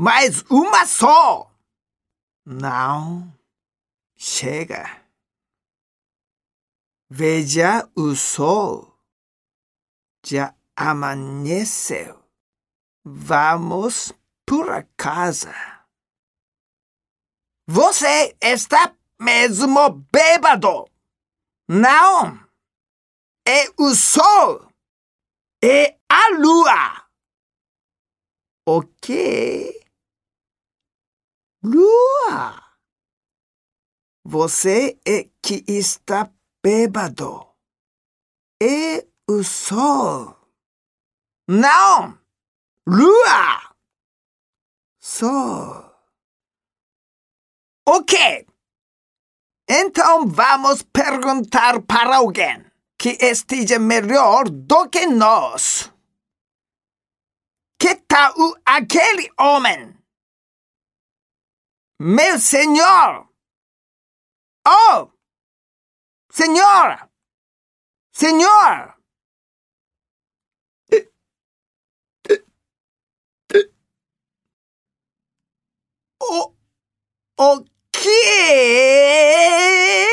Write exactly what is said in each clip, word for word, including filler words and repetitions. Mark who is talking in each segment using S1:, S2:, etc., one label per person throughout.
S1: Mais uma só. Não. Chega. Veja o sol. Já amanheceu. Vamos para casa. Você está mesmo bêbado. Não. É o sol. É a lua. O quê? Lua. Você é que está bêbado. É o sol. Não. Lua. Sol. Ok. Então vamos perguntar para alguém que esteja melhor do que nós. Que tal aquele homem? Meu senhor! Oh! Senhor! Senhor! O, o quê?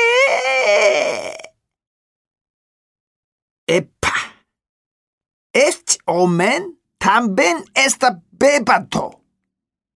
S1: Epa! Este homem também está bêbado.